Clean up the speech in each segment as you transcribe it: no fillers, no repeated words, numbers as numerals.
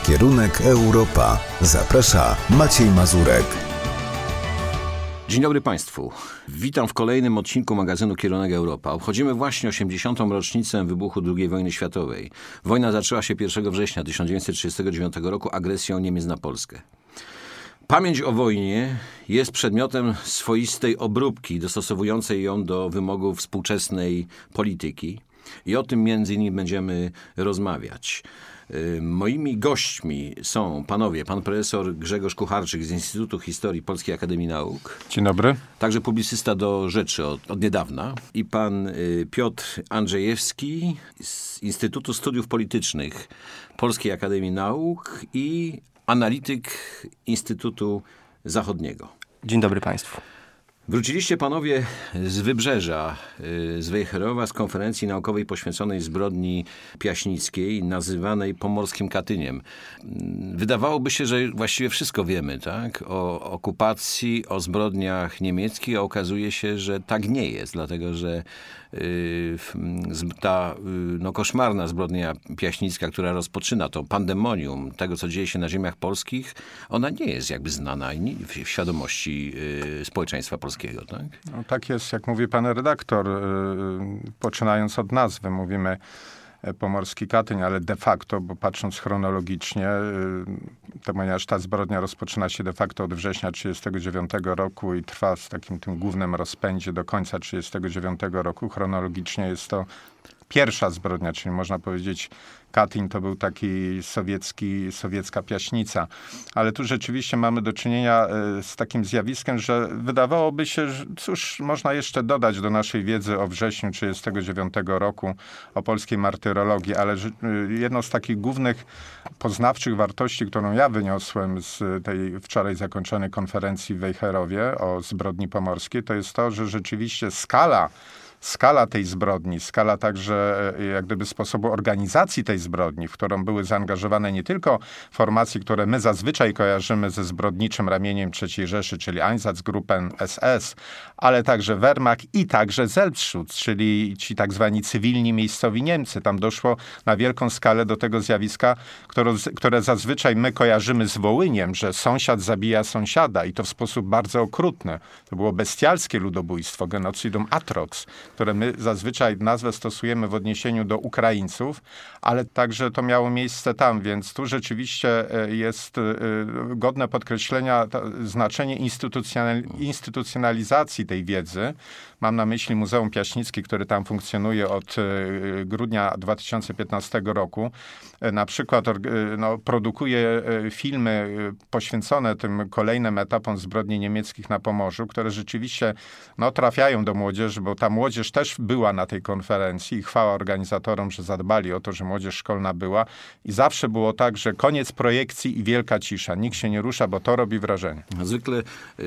Kierunek Europa. Zaprasza Maciej Mazurek. Dzień dobry Państwu. Witam w kolejnym odcinku magazynu Kierunek Europa. Obchodzimy właśnie 80. rocznicę wybuchu II wojny światowej. Wojna zaczęła się 1 września 1939 roku agresją Niemiec na Polskę. Pamięć o wojnie jest przedmiotem swoistej obróbki, dostosowującej ją do wymogów współczesnej polityki. I o tym między innymi będziemy rozmawiać. Moimi gośćmi są panowie, pan profesor Grzegorz Kucharczyk z Instytutu Historii Polskiej Akademii Nauk. Dzień dobry. Także publicysta do rzeczy od niedawna. I pan Piotr Andrzejewski z Instytutu Studiów Politycznych Polskiej Akademii Nauk i analityk Instytutu Zachodniego. Dzień dobry Państwu. Wróciliście panowie z Wybrzeża, z Wejherowa, z konferencji naukowej poświęconej zbrodni piaśnickiej, nazywanej pomorskim Katyniem. Wydawałoby się, że właściwie wszystko wiemy, tak? O okupacji, o zbrodniach niemieckich, a okazuje się, że tak nie jest, dlatego że ta koszmarna zbrodnia piaśnicka, która rozpoczyna to pandemonium tego, co dzieje się na ziemiach polskich, ona nie jest jakby znana w świadomości społeczeństwa polskiego, tak? No, tak jest, jak mówi pan redaktor, poczynając od nazwy, mówimy pomorski Katyń, ale de facto, bo patrząc chronologicznie, ponieważ ta zbrodnia rozpoczyna się de facto od września 1939 roku i trwa w takim tym głównym rozpędzie do końca 1939 roku. Chronologicznie jest to pierwsza zbrodnia, czyli można powiedzieć Katyń to był taki sowiecka piaśnica. Ale tu rzeczywiście mamy do czynienia z takim zjawiskiem, że wydawałoby się, że cóż można jeszcze dodać do naszej wiedzy o wrześniu 1939 roku, o polskiej martyrologii, ale jedną z takich głównych poznawczych wartości, którą ja wyniosłem z tej wczoraj zakończonej konferencji w Wejherowie o zbrodni pomorskiej, to jest to, że rzeczywiście skala tej zbrodni, skala także jak gdyby sposobu organizacji tej zbrodni, w którą były zaangażowane nie tylko formacje, które my zazwyczaj kojarzymy ze zbrodniczym ramieniem III Rzeszy, czyli Einsatzgruppen SS, ale także Wehrmacht i także Selbstschutz, czyli ci tak zwani cywilni miejscowi Niemcy. Tam doszło na wielką skalę do tego zjawiska, które zazwyczaj my kojarzymy z Wołyniem, że sąsiad zabija sąsiada i to w sposób bardzo okrutny. To było bestialskie ludobójstwo, genocidum atrox, które my zazwyczaj nazwę stosujemy w odniesieniu do Ukraińców, ale także to miało miejsce tam, więc tu rzeczywiście jest godne podkreślenia znaczenie instytucjonalizacji tej wiedzy. Mam na myśli Muzeum Piaśnickie, które tam funkcjonuje od grudnia 2015 roku. Na przykład produkuje filmy poświęcone tym kolejnym etapom zbrodni niemieckich na Pomorzu, które rzeczywiście trafiają do młodzieży, bo ta młodzież też była na tej konferencji i chwała organizatorom, że zadbali o to, że młodzież szkolna była. I zawsze było tak, że koniec projekcji i wielka cisza. Nikt się nie rusza, bo to robi wrażenie. Zwykle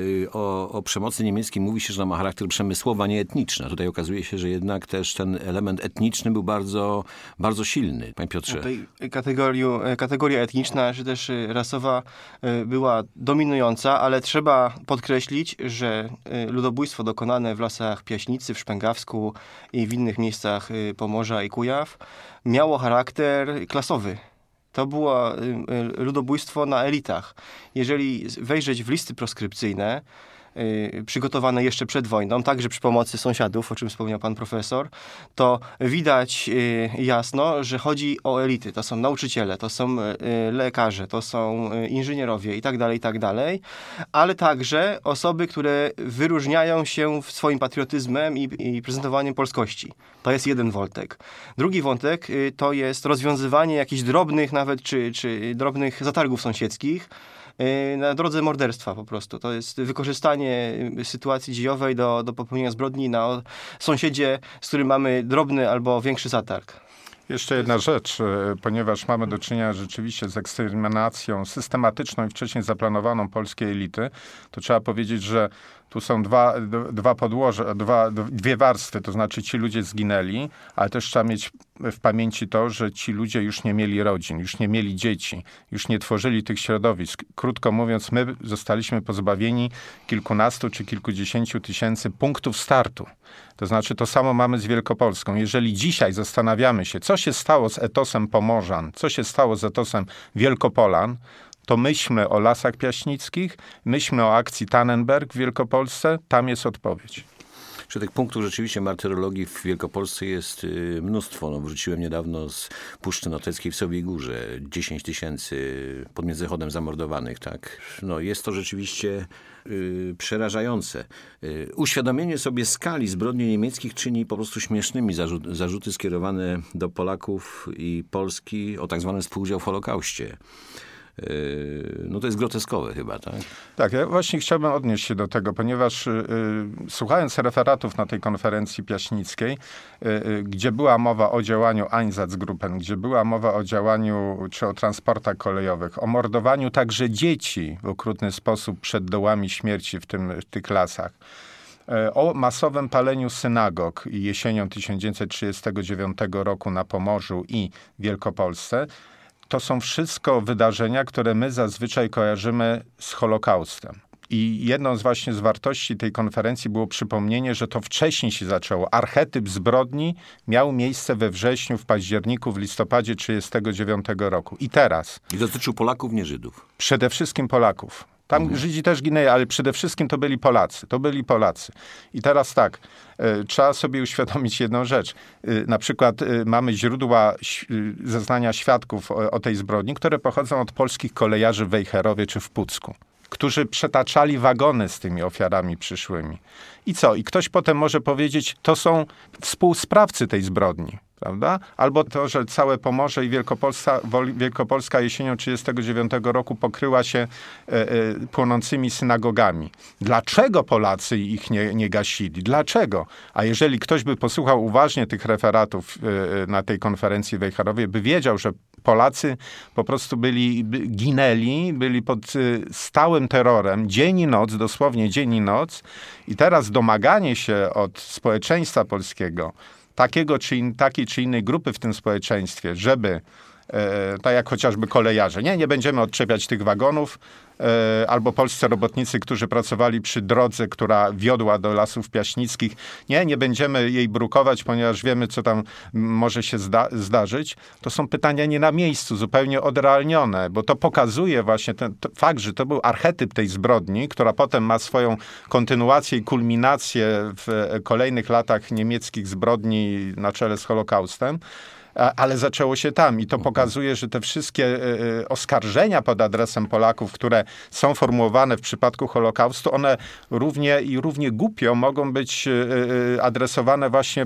o przemocy niemieckiej mówi się, że ma charakter przemysłowy, a nie etniczny. Tutaj okazuje się, że jednak też ten element etniczny był bardzo, bardzo silny. Panie Piotrze. Tutaj kategoria etniczna, czy też rasowa była dominująca, ale trzeba podkreślić, że ludobójstwo dokonane w lasach Piaśnicy, w Szpęgawsku i w innych miejscach Pomorza i Kujaw miało charakter klasowy. To było ludobójstwo na elitach. Jeżeli wejrzeć w listy proskrypcyjne, przygotowane jeszcze przed wojną, także przy pomocy sąsiadów, o czym wspomniał pan profesor, to widać jasno, że chodzi o elity. To są nauczyciele, to są lekarze, to są inżynierowie i tak dalej, ale także osoby, które wyróżniają się swoim patriotyzmem i prezentowaniem polskości. To jest jeden wątek. Drugi wątek to jest rozwiązywanie jakichś drobnych nawet, czy drobnych zatargów sąsiedzkich, na drodze morderstwa po prostu. To jest wykorzystanie sytuacji dziejowej do popełnienia zbrodni na sąsiedzie, z którym mamy drobny albo większy zatarg. Jeszcze jedna rzecz, ponieważ mamy do czynienia rzeczywiście z eksterminacją systematyczną i wcześniej zaplanowaną polskiej elity, to trzeba powiedzieć, że Tu są dwa podłoża, dwie warstwy, to znaczy ci ludzie zginęli, ale też trzeba mieć w pamięci to, że ci ludzie już nie mieli rodzin, już nie mieli dzieci, już nie tworzyli tych środowisk. Krótko mówiąc, my zostaliśmy pozbawieni kilkunastu czy kilkudziesięciu tysięcy punktów startu. To znaczy to samo mamy z Wielkopolską. Jeżeli dzisiaj zastanawiamy się, co się stało z etosem Pomorzan, co się stało z etosem Wielkopolan, to myślmy o Lasach Piaśnickich, myślmy o akcji Tannenberg w Wielkopolsce, tam jest odpowiedź. Czy tych punktów rzeczywiście martyrologii w Wielkopolsce jest mnóstwo. No, wróciłem niedawno z Puszczy Noteckiej w Sowiej Górze. 10 000 pod Międzychodem zamordowanych, tak? No, jest to rzeczywiście przerażające. Uświadomienie sobie skali zbrodni niemieckich czyni po prostu śmiesznymi zarzuty skierowane do Polaków i Polski o tak zwany współudział w Holokauście. No to jest groteskowe chyba, tak? Tak, ja właśnie chciałbym odnieść się do tego, ponieważ słuchając referatów na tej konferencji piaśnickiej, gdzie była mowa o działaniu Einsatzgruppen, gdzie była mowa o działaniu czy o transportach kolejowych, o mordowaniu także dzieci w okrutny sposób przed dołami śmierci w tych lasach, o masowym paleniu synagog jesienią 1939 roku na Pomorzu i Wielkopolsce, to są wszystko wydarzenia, które my zazwyczaj kojarzymy z Holokaustem. I jedną z wartości tej konferencji było przypomnienie, że to wcześniej się zaczęło. Archetyp zbrodni miał miejsce we wrześniu, w październiku, w listopadzie 1939 roku. I teraz. I dotyczył Polaków, nie Żydów. Przede wszystkim Polaków. Tam Żydzi też ginęli, ale przede wszystkim to byli Polacy. To byli Polacy. I teraz tak, trzeba sobie uświadomić jedną rzecz. Na przykład mamy źródła zeznania świadków o tej zbrodni, które pochodzą od polskich kolejarzy w Wejherowie czy w Pucku, którzy przetaczali wagony z tymi ofiarami przyszłymi. I co? I ktoś potem może powiedzieć, to współsprawcy tej zbrodni. Prawda? Albo to, że całe Pomorze i Wielkopolska jesienią 1939 roku pokryła się płonącymi synagogami. Dlaczego Polacy ich nie gasili? Dlaczego? A jeżeli ktoś by posłuchał uważnie tych referatów na tej konferencji w Wejherowie, by wiedział, że Polacy po prostu ginęli, byli pod stałym terrorem, dzień i noc, dosłownie dzień i noc. I teraz domaganie się od społeczeństwa polskiego, takiej czy innej grupy w tym społeczeństwie, żeby, tak jak chociażby kolejarze, nie będziemy odczepiać tych wagonów, albo polscy robotnicy, którzy pracowali przy drodze, która wiodła do Lasów Piaśnickich, nie będziemy jej brukować, ponieważ wiemy, co tam może się zdarzyć. To są pytania nie na miejscu, zupełnie odrealnione, bo to pokazuje właśnie ten fakt, że to był archetyp tej zbrodni, która potem ma swoją kontynuację i kulminację w kolejnych latach niemieckich zbrodni na czele z Holokaustem. Ale zaczęło się tam i to pokazuje, że te wszystkie oskarżenia pod adresem Polaków, które są formułowane w przypadku Holokaustu, one równie głupio mogą być adresowane właśnie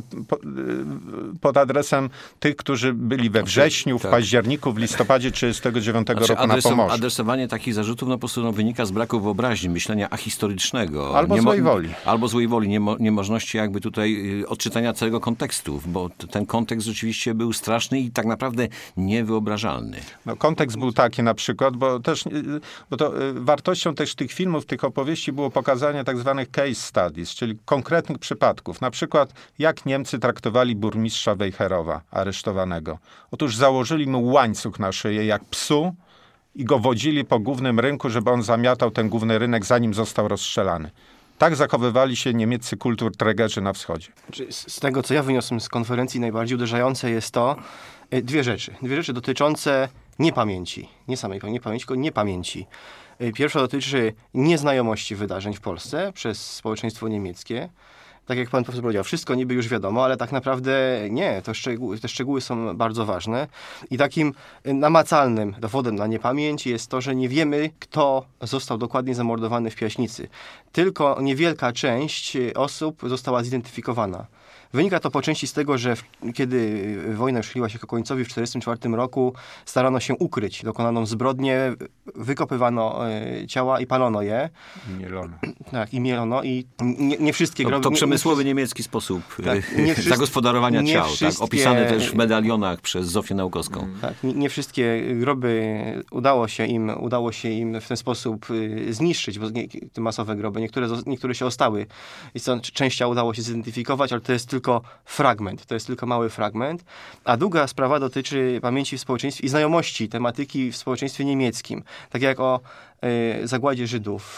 pod adresem tych, którzy byli we wrześniu, w październiku, w listopadzie 1939 roku na Pomorzu. Adresowanie takich zarzutów po prostu wynika z braku wyobraźni, myślenia ahistorycznego. Albo złej woli. Albo złej woli, niemożności jakby tutaj odczytania całego kontekstu, bo ten kontekst rzeczywiście był straszny i tak naprawdę niewyobrażalny. No, kontekst był taki na przykład, bo to wartością też tych filmów, tych opowieści było pokazanie tak zwanych case studies, czyli konkretnych przypadków. Na przykład jak Niemcy traktowali burmistrza Wejherowa aresztowanego. Otóż założyli mu łańcuch na szyję jak psu i go wodzili po głównym rynku, żeby on zamiatał ten główny rynek, zanim został rozstrzelany. Tak zachowywali się niemieccy kulturträgerzy na wschodzie. Z tego, co ja wyniosłem z konferencji, najbardziej uderzające jest to dwie rzeczy. Dwie rzeczy dotyczące niepamięci. Nie samej niepamięci, tylko niepamięci. Pierwsza dotyczy nieznajomości wydarzeń w Polsce przez społeczeństwo niemieckie. Tak jak pan profesor powiedział, wszystko niby już wiadomo, ale tak naprawdę nie. Te szczegóły są bardzo ważne. I takim namacalnym dowodem na niepamięć jest to, że nie wiemy, kto został dokładnie zamordowany w Piaśnicy. Tylko niewielka część osób została zidentyfikowana. Wynika to po części z tego, że kiedy wojna już chyliła się ku końcowi w 1944 roku, starano się ukryć dokonaną zbrodnię, wykopywano ciała i palono je. Mielono. Tak, i mielono i nie wszystkie groby... To przemysłowy niemiecki sposób Tak, zagospodarowania nie ciał, wszystkie- tak? Opisany też w medalionach przez Zofię Naukowską. Tak, nie wszystkie groby udało się im w ten sposób zniszczyć, bo te masowe groby, niektóre się ostały. I stąd część ciał udało się zidentyfikować, ale to jest tylko fragment, to jest tylko mały fragment. A druga sprawa dotyczy pamięci w społeczeństwie i znajomości tematyki w społeczeństwie niemieckim. Tak jak o zagładzie Żydów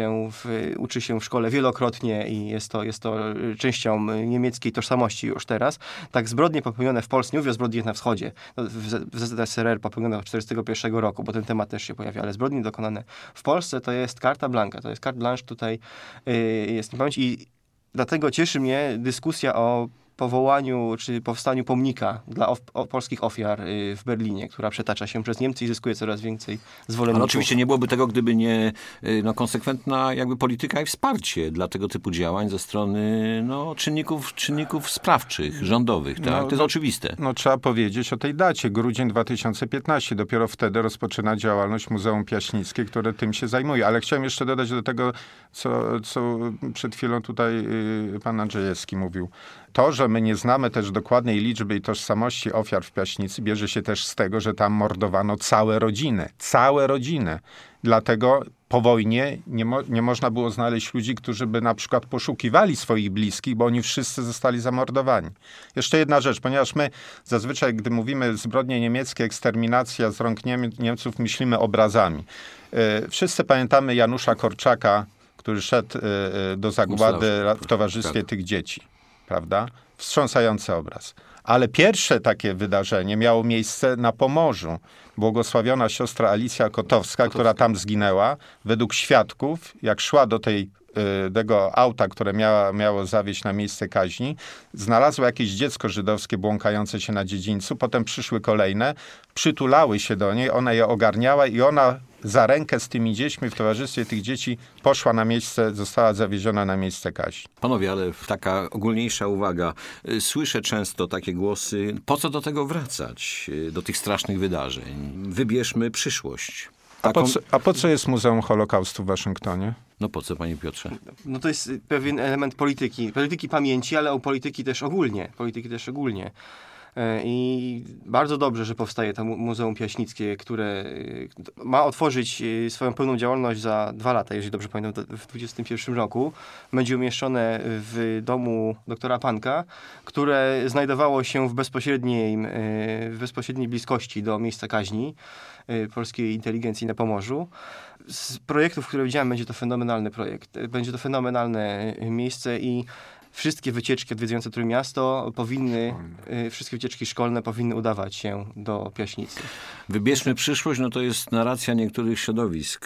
uczy się w szkole wielokrotnie i jest to częścią niemieckiej tożsamości już teraz. Tak zbrodnie popełnione w Polsce, nie mówię o zbrodniach na wschodzie, w ZSRR popełnione od 1941 roku, bo ten temat też się pojawia, ale zbrodnie dokonane w Polsce to jest karta blanka, to jest carte blanche tutaj jest pamięć i dlatego cieszy mnie dyskusja o powołaniu czy powstaniu pomnika dla polskich ofiar w Berlinie, która przetacza się przez Niemcy i zyskuje coraz więcej zwolenników. Ale oczywiście nie byłoby tego, gdyby nie konsekwentna jakby polityka i wsparcie dla tego typu działań ze strony czynników sprawczych, rządowych. Tak? To jest oczywiste. No trzeba powiedzieć o tej dacie, grudzień 2015. Dopiero wtedy rozpoczyna działalność Muzeum Piaśnickie, które tym się zajmuje. Ale chciałem jeszcze dodać do tego, co przed chwilą tutaj pan Andrzejewski mówił. To, że my nie znamy też dokładnej liczby i tożsamości ofiar w Piaśnicy, bierze się też z tego, że tam mordowano całe rodziny. Całe rodziny. Dlatego po wojnie nie można było znaleźć ludzi, którzy by na przykład poszukiwali swoich bliskich, bo oni wszyscy zostali zamordowani. Jeszcze jedna rzecz, ponieważ my zazwyczaj, gdy mówimy zbrodnie niemieckie, eksterminacja z rąk Niemców, myślimy obrazami. Wszyscy pamiętamy Janusza Korczaka, który szedł do zagłady w towarzystwie tych dzieci. Prawda? Wstrząsający obraz. Ale pierwsze takie wydarzenie miało miejsce na Pomorzu. Błogosławiona siostra Alicja Kotowska, która tam zginęła, według świadków, jak szła do tego auta, które miało zawieźć na miejsce kaźni, znalazła jakieś dziecko żydowskie błąkające się na dziedzińcu, potem przyszły kolejne, przytulały się do niej, ona je ogarniała i ona za rękę z tymi dziećmi, w towarzystwie tych dzieci poszła na miejsce, została zawieziona na miejsce kaźni. Panowie, ale taka ogólniejsza uwaga. Słyszę często takie głosy, po co do tego wracać, do tych strasznych wydarzeń? Wybierzmy przyszłość. A po co jest Muzeum Holokaustu w Waszyngtonie? No po co, panie Piotrze? No to jest pewien element polityki pamięci, ale o polityki też ogólnie. I bardzo dobrze, że powstaje to Muzeum Piaśnickie, które ma otworzyć swoją pełną działalność za 2 lata, jeżeli dobrze pamiętam, w 2021 roku. Będzie umieszczone w domu doktora Panka, które znajdowało się w bezpośredniej bliskości do miejsca kaźni polskiej inteligencji na Pomorzu. Z projektów, które widziałem, będzie to fenomenalny projekt. Będzie to fenomenalne miejsce i wszystkie wycieczki odwiedzające Trójmiasto wszystkie wycieczki szkolne powinny udawać się do Piaśnicy. Wybierzmy przyszłość, to jest narracja niektórych środowisk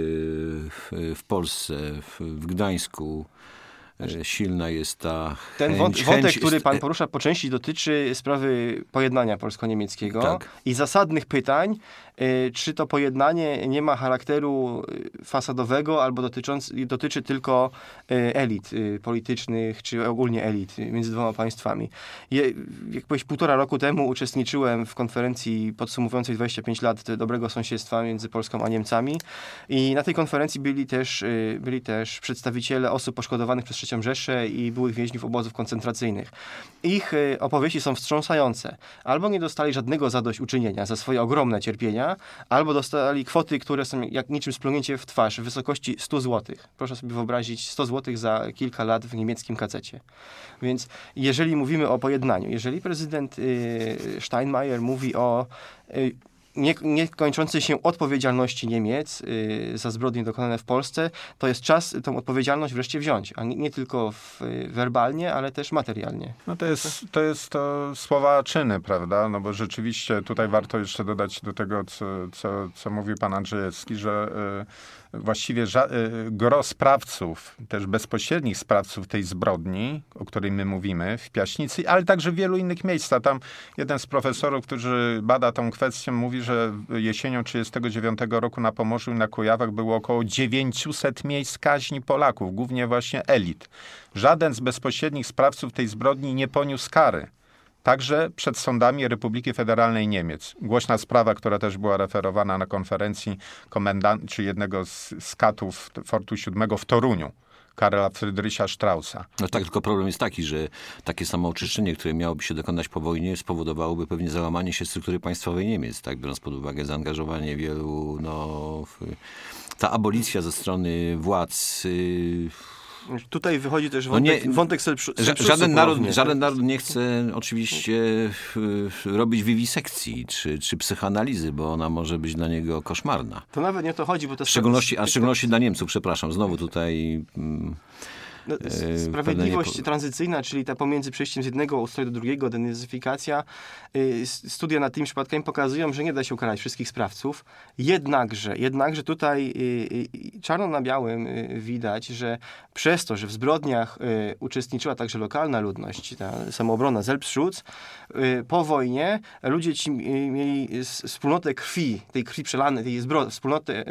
w Polsce, w Gdańsku. Silna jest ta wątek, który pan porusza, po części dotyczy sprawy pojednania polsko-niemieckiego tak. I zasadnych pytań, czy to pojednanie nie ma charakteru fasadowego albo dotyczy tylko elit politycznych, czy ogólnie elit między 2 państwami. Jakieś 1,5 roku temu uczestniczyłem w konferencji podsumowującej 25 lat dobrego sąsiedztwa między Polską a Niemcami i na tej konferencji byli też przedstawiciele osób poszkodowanych przez III Rzeszę i byłych więźniów obozów koncentracyjnych. Ich opowieści są wstrząsające. Albo nie dostali żadnego zadośćuczynienia za swoje ogromne cierpienia, albo dostali kwoty, które są jak niczym splunięcie w twarz, w wysokości 100 zł. Proszę sobie wyobrazić 100 zł za kilka lat w niemieckim kacecie. Więc jeżeli mówimy o pojednaniu, jeżeli prezydent Steinmeier mówi o niekończącej się odpowiedzialności Niemiec za zbrodnie dokonane w Polsce, to jest czas tę odpowiedzialność wreszcie wziąć, a nie tylko werbalnie, ale też materialnie. No to jest słowa czyny, prawda? No bo rzeczywiście tutaj warto jeszcze dodać do tego, co mówił pan Andrzejewski, że właściwie gros sprawców, też bezpośrednich sprawców tej zbrodni, o której my mówimy w Piaśnicy, ale także w wielu innych miejscach. Tam jeden z profesorów, który bada tą kwestię, mówi, że jesienią 1939 roku na Pomorzu i na Kujawach było około 900 miejsc kaźni Polaków, głównie właśnie elit. Żaden z bezpośrednich sprawców tej zbrodni nie poniósł kary. Także przed sądami Republiki Federalnej Niemiec. Głośna sprawa, która też była referowana na konferencji czy jednego z katów Fortu 7 w Toruniu, Karla Friedricha Straussa. No tak, tylko problem jest taki, że takie samo oczyszczenie, które miałoby się dokonać po wojnie, spowodowałoby pewnie załamanie się struktury państwowej Niemiec, tak, biorąc pod uwagę zaangażowanie wielu, ta abolicja ze strony władz. Tutaj wychodzi też wątek Żaden naród nie chce oczywiście robić wiwisekcji czy psychoanalizy, bo ona może być dla niego koszmarna. To nawet nie o to chodzi, bo to w szczególności dla Niemców, przepraszam, znowu tutaj... Sprawiedliwość tranzycyjna, czyli ta pomiędzy przejściem z jednego ustroju do drugiego, denazyfikacja, studia nad tymi przypadkami pokazują, że nie da się ukarać wszystkich sprawców. Jednakże tutaj czarno na białym widać, że przez to, że w zbrodniach uczestniczyła także lokalna ludność, ta samoobrona Selbstschutz, po wojnie ludzie ci mieli wspólnotę krwi, tej krwi przelanej, tej wspólnotę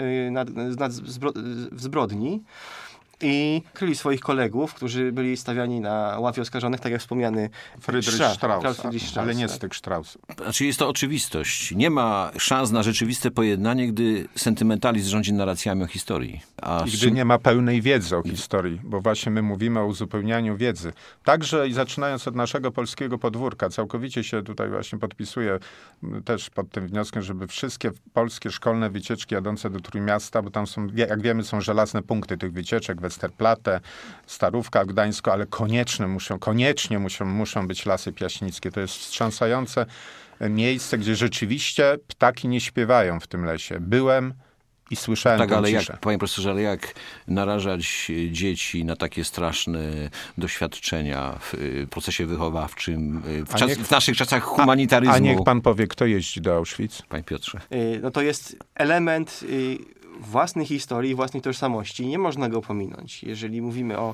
w zbrodni, i kryli swoich kolegów, którzy byli stawiani na ławie oskarżonych, tak jak wspomniany Friedrich Strauss, ale nie tak. z tych Straussów. Znaczy jest to oczywistość. Nie ma szans na rzeczywiste pojednanie, gdy sentymentalizm rządzi narracjami o historii. I gdy nie ma pełnej wiedzy o historii, bo właśnie my mówimy o uzupełnianiu wiedzy. Także i zaczynając od naszego polskiego podwórka, całkowicie się tutaj właśnie podpisuję też pod tym wnioskiem, żeby wszystkie polskie szkolne wycieczki jadące do Trójmiasta, bo tam są, jak wiemy, są żelazne punkty tych wycieczek, Westerplatte, Starówka, Gdańsko, ale koniecznie muszą być Lasy Piaśnickie. To jest wstrząsające miejsce, gdzie rzeczywiście ptaki nie śpiewają w tym lesie. Byłem i słyszałem tak, ale ciszę. panie profesorze, ale jak narażać dzieci na takie straszne doświadczenia w procesie wychowawczym, w naszych czasach humanitaryzmu? A niech pan powie, kto jeździ do Auschwitz? Panie Piotrze. No to jest element własnej historii, własnej tożsamości. Nie można go pominąć. Jeżeli mówimy o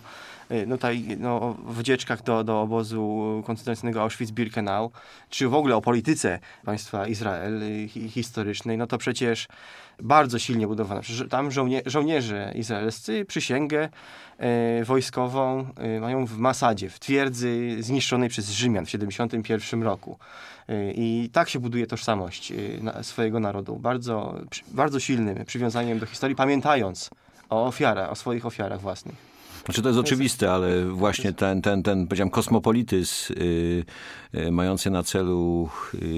wycieczkach do obozu koncentracyjnego Auschwitz-Birkenau, czy w ogóle o polityce państwa Izrael historycznej, no to przecież bardzo silnie budowana. Tam żołnierze izraelscy przysięgę wojskową mają w Masadzie, w twierdzy zniszczonej przez Rzymian w 1971 roku. I tak się buduje tożsamość swojego narodu. Bardzo, bardzo silnym przywiązaniem do historii, pamiętając o swoich ofiarach własnych. Znaczy to jest oczywiste, ale właśnie ten powiedziałem, kosmopolityzm mający na celu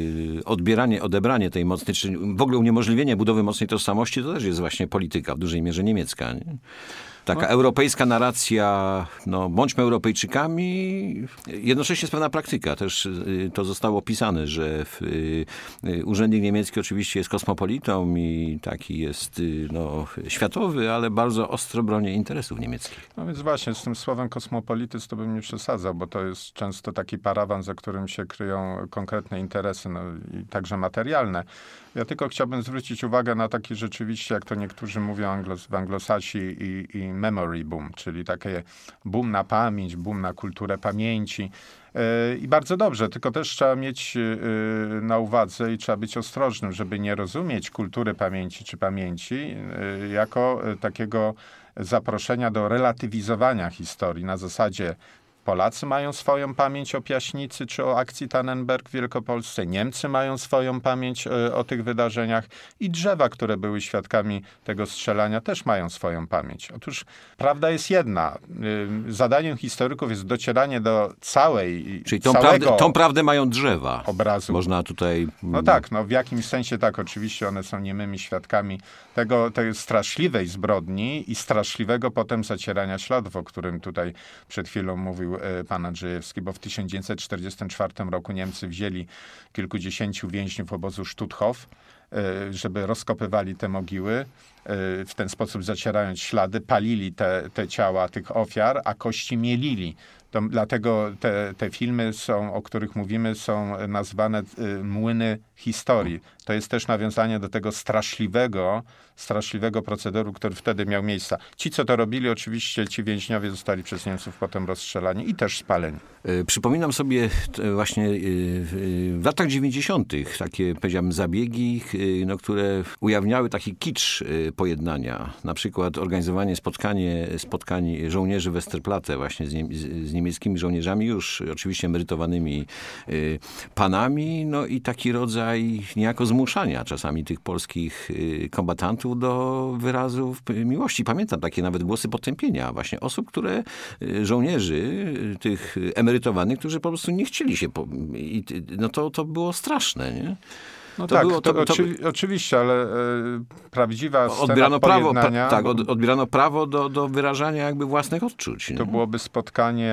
odebranie tej mocnej, czy w ogóle uniemożliwienie budowy mocnej tożsamości, to też jest właśnie polityka, w dużej mierze niemiecka. Nie? Taka europejska narracja, bądźmy Europejczykami, jednocześnie jest pewna praktyka. Też to zostało opisane, że urzędnik niemiecki oczywiście jest kosmopolitą i taki jest światowy, ale bardzo ostro broni interesów niemieckich. No więc właśnie z tym słowem kosmopolityzm to bym nie przesadzał, bo to jest często taki parawan, za którym się kryją konkretne interesy, i także materialne. Ja tylko chciałbym zwrócić uwagę na taki rzeczywiście, jak to niektórzy mówią w Anglosasi i memory boom, czyli takie boom na pamięć, boom na kulturę pamięci. I bardzo dobrze, tylko też trzeba mieć na uwadze i trzeba być ostrożnym, żeby nie rozumieć kultury pamięci czy pamięci jako takiego zaproszenia do relatywizowania historii na zasadzie Polacy mają swoją pamięć o Piaśnicy czy o akcji Tannenberg w Wielkopolsce. Niemcy mają swoją pamięć o tych wydarzeniach i drzewa, które były świadkami tego strzelania, też mają swoją pamięć. Otóż prawda jest jedna. Zadaniem historyków jest docieranie do Czyli tą prawdę mają drzewa. Obrazu. Można tutaj... No tak, w jakimś sensie tak. Oczywiście one są niemymi świadkami tej straszliwej zbrodni i straszliwego potem zacierania śladów, o którym tutaj przed chwilą mówił pan Andrzejewski, bo w 1944 roku Niemcy wzięli kilkudziesięciu więźniów obozu Stutthof, żeby rozkopywali te mogiły, w ten sposób zacierając ślady, palili te ciała tych ofiar, a kości mielili Dlatego te filmy, o których mówimy, są nazwane młyny historii. To jest też nawiązanie do tego straszliwego procederu, który wtedy miał miejsce. Ci, co to robili, oczywiście ci więźniowie zostali przez Niemców potem rozstrzelani i też spaleni. Przypominam sobie właśnie w latach 90. takie, powiedziałbym, zabiegi, które ujawniały taki kicz pojednania. Na przykład organizowanie spotkań żołnierzy Westerplatte właśnie z niemieckimi żołnierzami, już oczywiście emerytowanymi panami, no i taki rodzaj niejako zmuszania czasami tych polskich kombatantów do wyrazów miłości. Pamiętam takie nawet głosy potępienia właśnie osób, żołnierzy tych emerytowanych, którzy po prostu nie chcieli się... No to było straszne, nie? No to tak, było, oczywiście, ale prawdziwa scena pojednania... Odbierano prawo do wyrażania jakby własnych odczuć. Nie? To byłoby spotkanie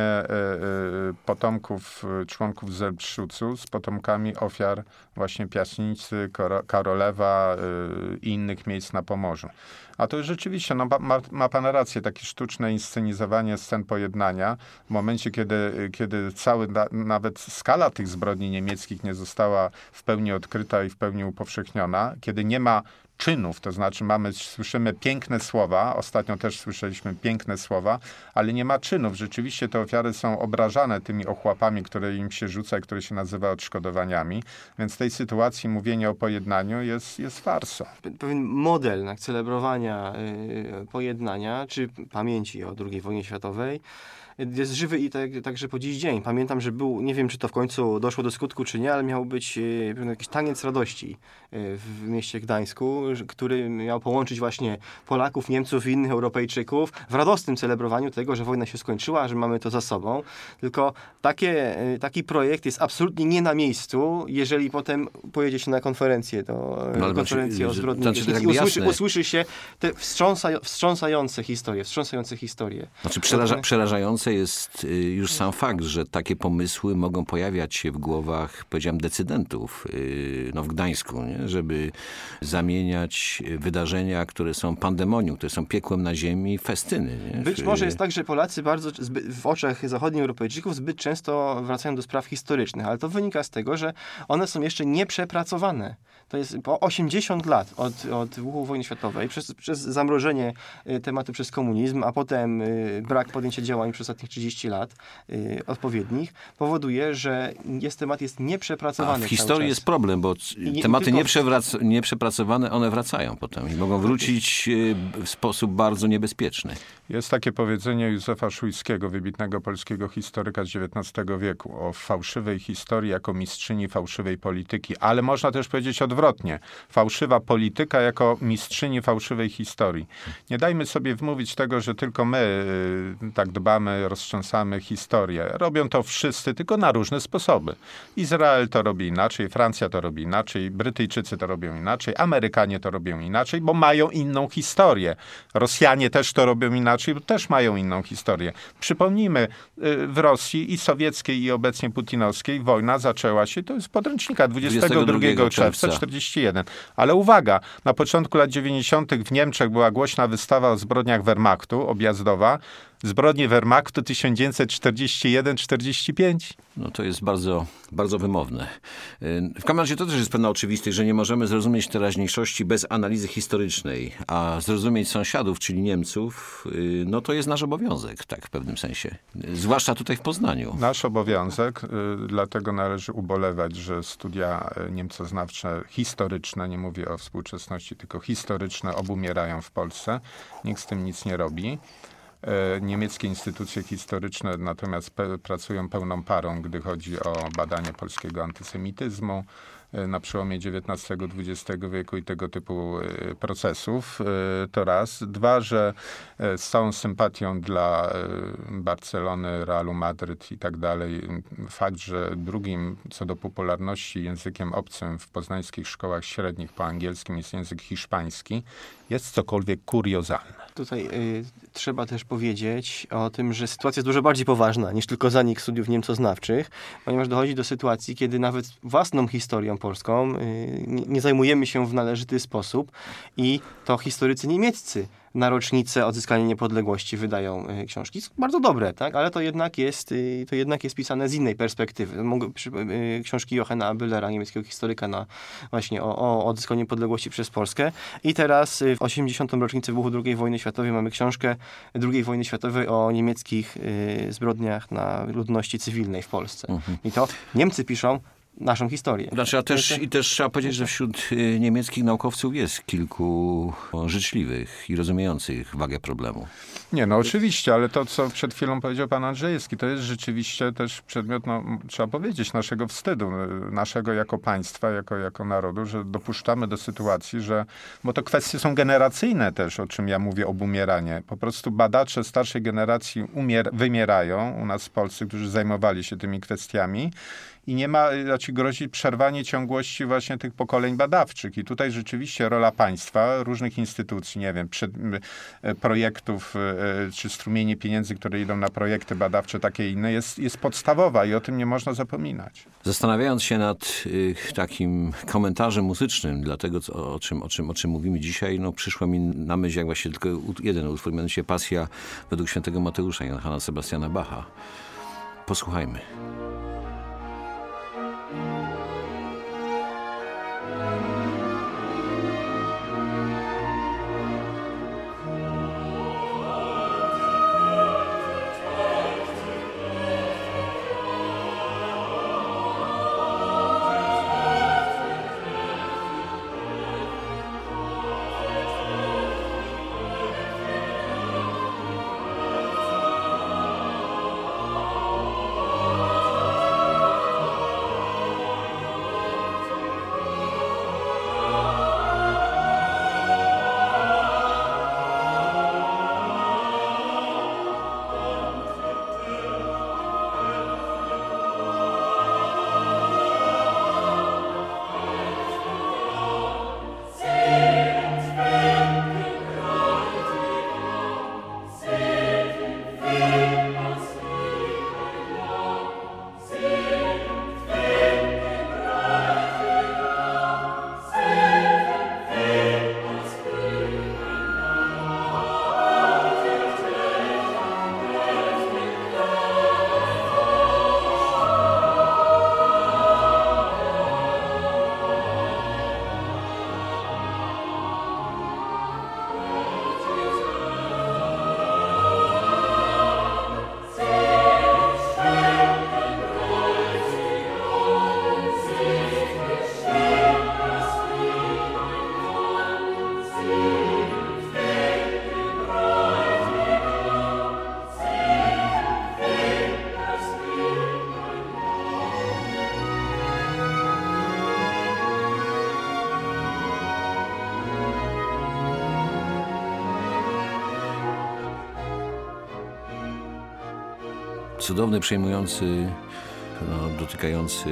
potomków, członków Selbstschutzu z potomkami ofiar właśnie Piaśnicy, Karolewa i innych miejsc na Pomorzu. A to rzeczywiście, ma pan rację, takie sztuczne inscenizowanie scen pojednania w momencie, kiedy nawet skala tych zbrodni niemieckich nie została w pełni odkryta i w pełni upowszechniona, kiedy nie ma czynów, to znaczy słyszymy piękne słowa, ostatnio też słyszeliśmy piękne słowa, ale nie ma czynów. Rzeczywiście te ofiary są obrażane tymi ochłapami, które im się rzuca i które się nazywa odszkodowaniami, więc w tej sytuacji mówienie o pojednaniu jest farsą. Pewien model celebrowania pojednania, czy pamięci o II wojnie światowej jest żywy i także po dziś dzień. Pamiętam, że nie wiem, czy to w końcu doszło do skutku, czy nie, ale miał być jakiś taniec radości w mieście Gdańsku, który miał połączyć właśnie Polaków, Niemców i innych Europejczyków w radosnym celebrowaniu tego, że wojna się skończyła, że mamy to za sobą. Tylko taki projekt jest absolutnie nie na miejscu, jeżeli potem pojedzie się na konferencję, konferencję o zbrodni i usłyszy się te wstrząsające historie. Znaczy przerażające jest już sam fakt, że takie pomysły mogą pojawiać się w głowach, powiedziałem, decydentów w Gdańsku, nie? Żeby zamieniać wydarzenia, które są pandemonium, które są piekłem na ziemi, festyny. Nie? Być może jest tak, że Polacy w oczach zachodnich Europejczyków zbyt często wracają do spraw historycznych, ale to wynika z tego, że one są jeszcze nieprzepracowane. To jest po 80 lat od wybuchu wojny światowej, przez zamrożenie tematu przez komunizm, a potem brak podjęcia działań przez ostatnich 30 lat odpowiednich, powoduje, że temat jest nieprzepracowany. A w historii jest problem, bo tematy nieprzepracowane, one wracają potem i mogą wrócić w sposób bardzo niebezpieczny. Jest takie powiedzenie Józefa Szujskiego, wybitnego polskiego historyka z XIX wieku, o fałszywej historii jako mistrzyni fałszywej polityki, ale można też powiedzieć odwrotnie. Fałszywa polityka jako mistrzyni fałszywej historii. Nie dajmy sobie wmówić tego, że tylko my tak dbamy, roztrząsamy historię. Robią to wszyscy, tylko na różne sposoby. Izrael to robi inaczej, Francja to robi inaczej, Brytyjczycy to robią inaczej, Amerykanie to robią inaczej, bo mają inną historię. Rosjanie też to robią inaczej, bo też mają inną historię. Przypomnijmy, w Rosji i sowieckiej, i obecnie putinowskiej wojna zaczęła się, to jest z podręcznika, 22 czerwca 41. Ale uwaga, na początku lat 90. w Niemczech była głośna wystawa o zbrodniach Wehrmachtu, objazdowa. Zbrodnie Wehrmachtu 1941-45. No to jest bardzo, bardzo wymowne. W każdym razie to też jest pewna oczywistość, że nie możemy zrozumieć teraźniejszości bez analizy historycznej, a zrozumieć sąsiadów, czyli Niemców, no to jest nasz obowiązek, tak w pewnym sensie. Zwłaszcza tutaj w Poznaniu. Nasz obowiązek, dlatego należy ubolewać, że studia niemcoznawcze historyczne, nie mówię o współczesności, tylko historyczne, obumierają w Polsce. Nikt z tym nic nie robi. Niemieckie instytucje historyczne natomiast pracują pełną parą, gdy chodzi o badanie polskiego antysemityzmu na przełomie XIX-XX wieku i tego typu procesów. To raz. Dwa, że z całą sympatią dla Barcelony, Realu Madryt i tak dalej, fakt, że drugim co do popularności językiem obcym w poznańskich szkołach średnich po angielskim jest język hiszpański, jest cokolwiek kuriozalne. Tutaj trzeba też powiedzieć o tym, że sytuacja jest dużo bardziej poważna niż tylko zanik studiów niemcoznawczych, ponieważ dochodzi do sytuacji, kiedy nawet własną historią polską nie zajmujemy się w należyty sposób i to historycy niemieccy na rocznicę odzyskania niepodległości wydają książki. Bardzo dobre, tak? Ale to jednak jest pisane z innej perspektywy. Książki Johanna Bühlera, niemieckiego historyka właśnie o odzyskaniu niepodległości przez Polskę. I teraz w 80. rocznicę wybuchu II wojny światowej mamy książkę II wojny światowej o niemieckich zbrodniach na ludności cywilnej w Polsce. I to Niemcy piszą naszą historię. Znaczy, też trzeba powiedzieć, że wśród niemieckich naukowców jest kilku życzliwych i rozumiejących wagę problemu. Nie, no oczywiście, ale to, co przed chwilą powiedział pan Andrzejewski, to jest rzeczywiście też przedmiot, trzeba powiedzieć, naszego wstydu, naszego jako państwa, jako narodu, że dopuszczamy do sytuacji, bo to kwestie są generacyjne też, o czym ja mówię, obumieranie. Po prostu badacze starszej generacji wymierają u nas w Polsce, którzy zajmowali się tymi kwestiami. I nie ma, grozi przerwanie ciągłości właśnie tych pokoleń badawczych. I tutaj rzeczywiście rola państwa, różnych instytucji, nie wiem, projektów, czy strumienie pieniędzy, które idą na projekty badawcze, takie inne, jest podstawowa i o tym nie można zapominać. Zastanawiając się nad takim komentarzem muzycznym dla tego, o czym mówimy dzisiaj, przyszło mi na myśl jak właśnie tylko jeden utwór, mianowicie Pasja według świętego Mateusza Johanna Sebastiana Bacha. Posłuchajmy. Cudowny, przejmujący, dotykający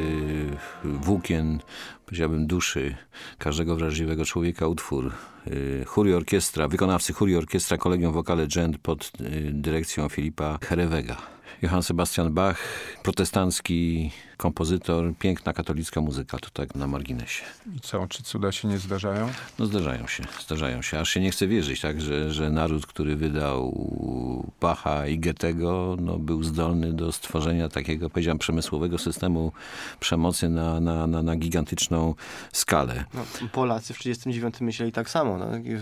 włókien, powiedziałbym, duszy każdego wrażliwego człowieka utwór. Chór Orkiestra, wykonawcy Chór Orkiestra Collegium Vocale Gent pod dyrekcją Filipa Herewega. Johann Sebastian Bach, protestancki kompozytor, piękna katolicka muzyka, to tak na marginesie. I co, czy cuda się nie zdarzają? No zdarzają się. Aż się nie chce wierzyć, tak, że naród, który wydał Bacha i Goethego, był zdolny do stworzenia takiego, powiedziałem, przemysłowego systemu przemocy na gigantyczną skalę. Polacy w 1939 myśleli tak samo.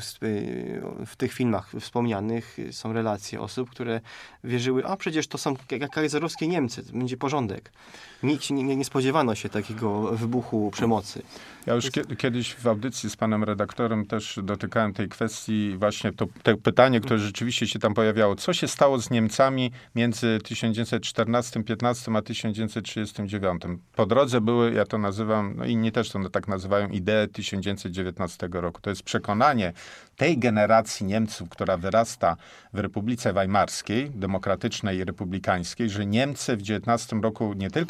W tych filmach wspomnianych są relacje osób, które wierzyły, a przecież to są kajzerowskie Niemcy, to będzie porządek. Nikt nie spodziewano się takiego wybuchu przemocy. Ja już kiedyś w audycji z panem redaktorem też dotykałem tej kwestii, właśnie to pytanie, które rzeczywiście się tam pojawiało. Co się stało z Niemcami między 1914-15 a 1939? Po drodze były, ja to nazywam, inni też to tak nazywają, idee 1919 roku. To jest przekonanie tej generacji Niemców, która wyrasta w Republice Weimarskiej, demokratycznej i republikańskiej, że Niemcy w 19 roku nie tylko zostały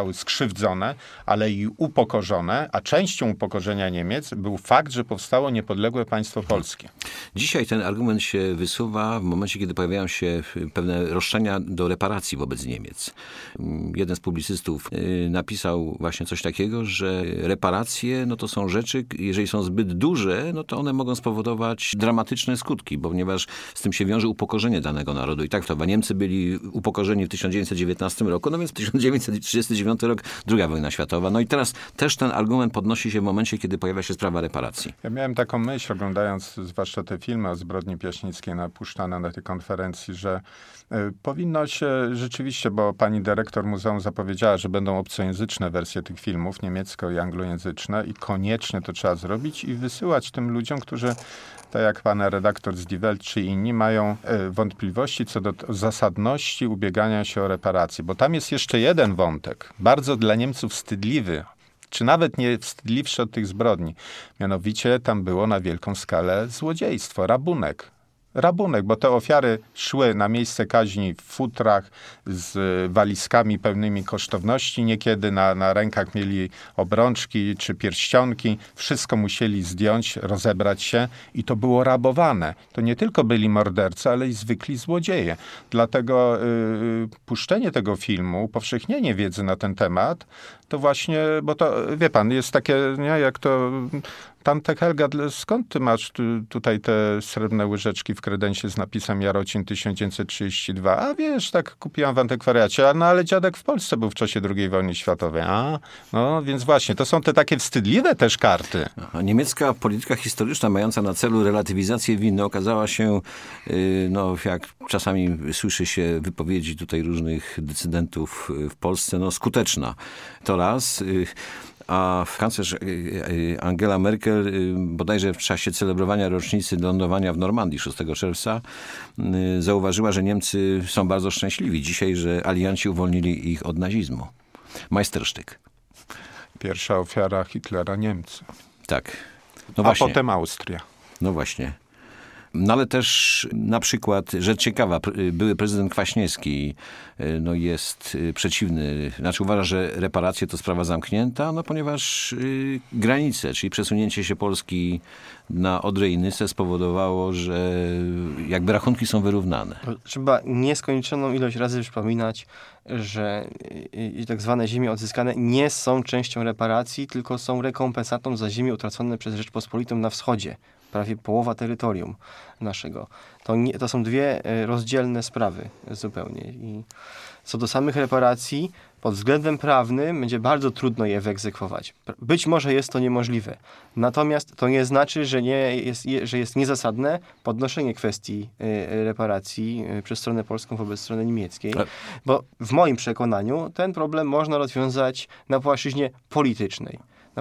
zostały skrzywdzone, ale i upokorzone, a częścią upokorzenia Niemiec był fakt, że powstało niepodległe państwo polskie. Dzisiaj ten argument się wysuwa w momencie, kiedy pojawiają się pewne roszczenia do reparacji wobec Niemiec. Jeden z publicystów napisał właśnie coś takiego, że reparacje to są rzeczy, jeżeli są zbyt duże, to one mogą spowodować dramatyczne skutki, ponieważ z tym się wiąże upokorzenie danego narodu. I tak to, Niemcy byli upokorzeni w 1919 roku, więc 1939 rok, II wojna światowa. I teraz też ten argument podnosi się w momencie, kiedy pojawia się sprawa reparacji. Ja miałem taką myśl, oglądając zwłaszcza te filmy o zbrodni piaśnickiej napuszczane na tej konferencji, że powinno się rzeczywiście, bo pani dyrektor muzeum zapowiedziała, że będą obcojęzyczne wersje tych filmów, niemiecko- i anglojęzyczne, i koniecznie to trzeba zrobić i wysyłać tym ludziom, którzy, tak jak pan redaktor z Die Welt czy inni, mają wątpliwości co do zasadności ubiegania się o reparacje. Bo tam jest jeszcze jeden wątek, bardzo dla Niemców wstydliwy, czy nawet nie wstydliwszy od tych zbrodni. Mianowicie tam było na wielką skalę złodziejstwo, rabunek, bo te ofiary szły na miejsce kaźni w futrach z walizkami pełnymi kosztowności. Niekiedy na rękach mieli obrączki czy pierścionki. Wszystko musieli zdjąć, rozebrać się i to było rabowane. To nie tylko byli mordercy, ale i zwykli złodzieje. Dlatego puszczenie tego filmu, upowszechnienie wiedzy na ten temat, to właśnie, bo to, wie pan, jest takie, nie, jak to... Tante Helga, skąd ty masz tutaj te srebrne łyżeczki w kredensie z napisem Jarocin 1932? A wiesz, tak kupiłam w antykwariacie. Ale dziadek w Polsce był w czasie II wojny światowej. Więc właśnie, to są te takie wstydliwe też karty. Niemiecka polityka historyczna mająca na celu relatywizację winy okazała się, jak czasami słyszy się wypowiedzi tutaj różnych decydentów w Polsce, skuteczna. To raz... A kanclerz Angela Merkel bodajże w czasie celebrowania rocznicy lądowania w Normandii 6 czerwca zauważyła, że Niemcy są bardzo szczęśliwi dzisiaj, że alianci uwolnili ich od nazizmu. Majstersztyk. Pierwsza ofiara Hitlera Niemcy. Tak. A potem Austria. No właśnie. Ale też na przykład, rzecz ciekawa, były prezydent Kwaśniewski jest przeciwny, uważa, że reparacje to sprawa zamknięta, ponieważ granice, czyli przesunięcie się Polski na Odrę i Nysę spowodowało, że jakby rachunki są wyrównane. Trzeba nieskończoną ilość razy przypominać, że tak zwane ziemie odzyskane nie są częścią reparacji, tylko są rekompensatą za ziemie utracone przez Rzeczpospolitą na wschodzie. Prawie połowa terytorium naszego. To są dwie rozdzielne sprawy zupełnie. I co do samych reparacji, pod względem prawnym będzie bardzo trudno je wyegzekwować. Być może jest to niemożliwe. Natomiast to nie znaczy, że jest niezasadne podnoszenie kwestii reparacji przez stronę polską wobec strony niemieckiej. Bo w moim przekonaniu ten problem można rozwiązać na płaszczyźnie politycznej.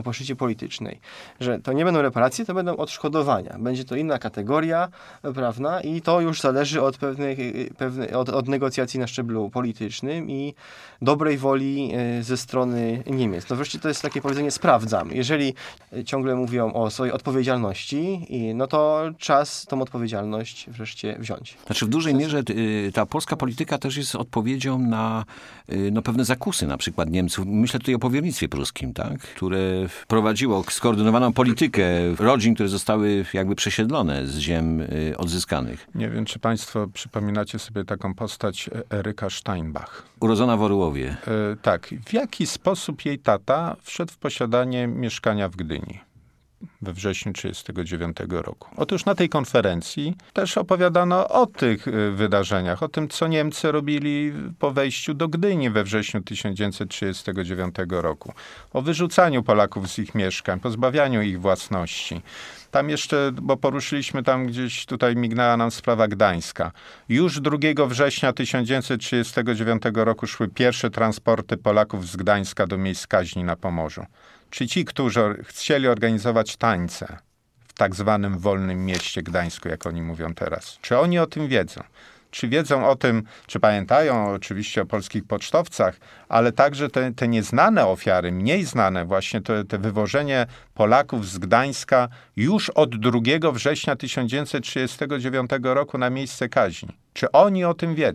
Że to nie będą reparacje, to będą odszkodowania. Będzie to inna kategoria prawna i to już zależy od od negocjacji na szczeblu politycznym i dobrej woli ze strony Niemiec. Wreszcie to jest takie powiedzenie sprawdzam. Jeżeli ciągle mówią o swojej odpowiedzialności, to czas tą odpowiedzialność wreszcie wziąć. W dużej mierze ta polska polityka też jest odpowiedzią na pewne zakusy na przykład Niemców. Myślę tutaj o powiernictwie pruskim, tak? Które prowadziło skoordynowaną politykę rodzin, które zostały jakby przesiedlone z ziem odzyskanych. Nie wiem, czy państwo przypominacie sobie taką postać Eryka Steinbach. Urodzona w Orłowie. Tak. W jaki sposób jej tata wszedł w posiadanie mieszkania w Gdyni we wrześniu 1939 roku. Otóż na tej konferencji też opowiadano o tych wydarzeniach, o tym, co Niemcy robili po wejściu do Gdyni we wrześniu 1939 roku. O wyrzucaniu Polaków z ich mieszkań, pozbawianiu ich własności. Tam jeszcze, bo poruszyliśmy tam gdzieś, tutaj mignęła nam sprawa Gdańska. Już 2 września 1939 roku szły pierwsze transporty Polaków z Gdańska do miejsc kaźni na Pomorzu. Czy ci, którzy chcieli organizować tańce w tak zwanym wolnym mieście Gdańsku, jak oni mówią teraz, czy oni o tym wiedzą? Czy wiedzą o tym, czy pamiętają oczywiście o polskich pocztowcach, ale także te nieznane ofiary, mniej znane właśnie, te wywożenie Polaków z Gdańska już od 2 września 1939 roku na miejsce kaźni. Czy oni o tym wiedzą?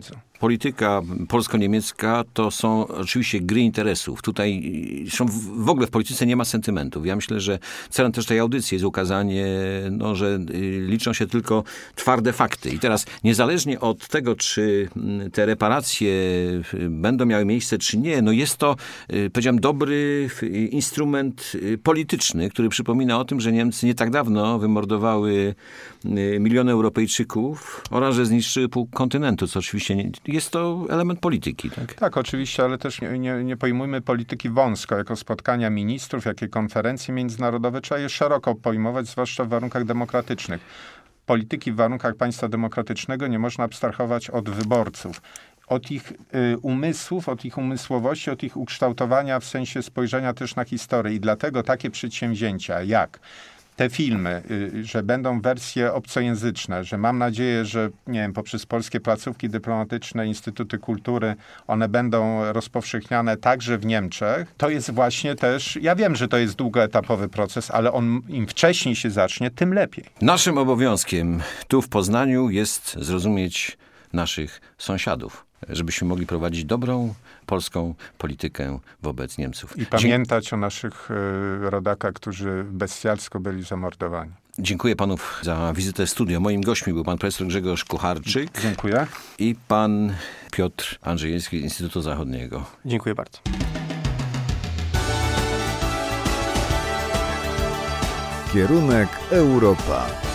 polityka polsko-niemiecka to są oczywiście gry interesów. Tutaj w ogóle w polityce nie ma sentymentów. Ja myślę, że celem też tej audycji jest ukazanie, że liczą się tylko twarde fakty. I teraz niezależnie od tego, czy te reparacje będą miały miejsce, czy nie, jest to, powiedziałem, dobry instrument polityczny, który przypomina o tym, że Niemcy nie tak dawno wymordowały miliony Europejczyków oraz że zniszczyły pół kontynentu, co oczywiście jest to element polityki. Tak, oczywiście, ale też nie pojmujmy polityki wąsko, jako spotkania ministrów, jakie konferencje międzynarodowe. Trzeba je szeroko pojmować, zwłaszcza w warunkach demokratycznych. Polityki w warunkach państwa demokratycznego nie można abstrahować od wyborców. Od ich umysłów, od ich umysłowości, od ich ukształtowania w sensie spojrzenia też na historię. I dlatego takie przedsięwzięcia jak te filmy, że będą wersje obcojęzyczne, że mam nadzieję, że poprzez polskie placówki dyplomatyczne, instytuty kultury, one będą rozpowszechniane także w Niemczech. To jest właśnie też, ja wiem, że to jest długoetapowy proces, ale im wcześniej się zacznie, tym lepiej. Naszym obowiązkiem tu w Poznaniu jest zrozumieć naszych sąsiadów, żebyśmy mogli prowadzić dobrą polską politykę wobec Niemców. I pamiętać o naszych rodakach, którzy bestialsko byli zamordowani. Dziękuję panów za wizytę w studio. Moim gośćmi był pan profesor Grzegorz Kucharczyk. Dziękuję. I pan Piotr Andrzejewski z Instytutu Zachodniego. Dziękuję bardzo. Kierunek Europa.